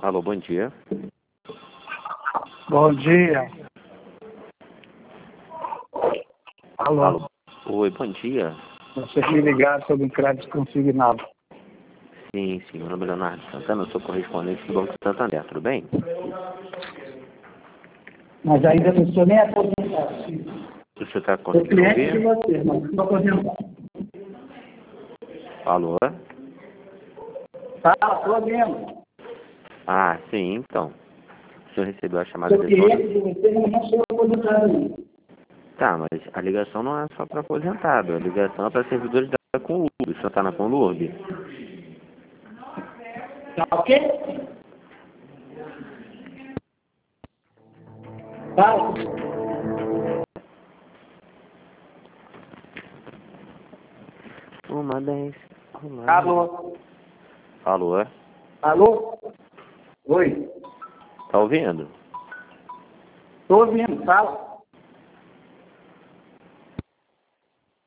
Alô, bom dia. Bom dia. Alô. Alô. Oi, bom dia. Você me ligar sobre crédito consignado. Sim, meu nome é Leonardo Santana, eu sou correspondente do Banco Santander, tudo bem? Mas ainda não sou nem aposentado, filho. Você está Sou conseguindo cliente de ouvir? você, mas não estou aposentado. Alô? Tá, estou ouvindo. Ah, sim, então. O senhor recebeu a chamada Sou de retorno? cliente de você, mas não sou aposentado ainda. Tá, mas a ligação não é só para aposentado, a ligação é para servidores da Conlurb. O senhor está na Conlurb? Tá ok? Tá. Uma 10. Uma... Alô. Alô? Alô? Oi. Tá ouvindo? Estou ouvindo, fala.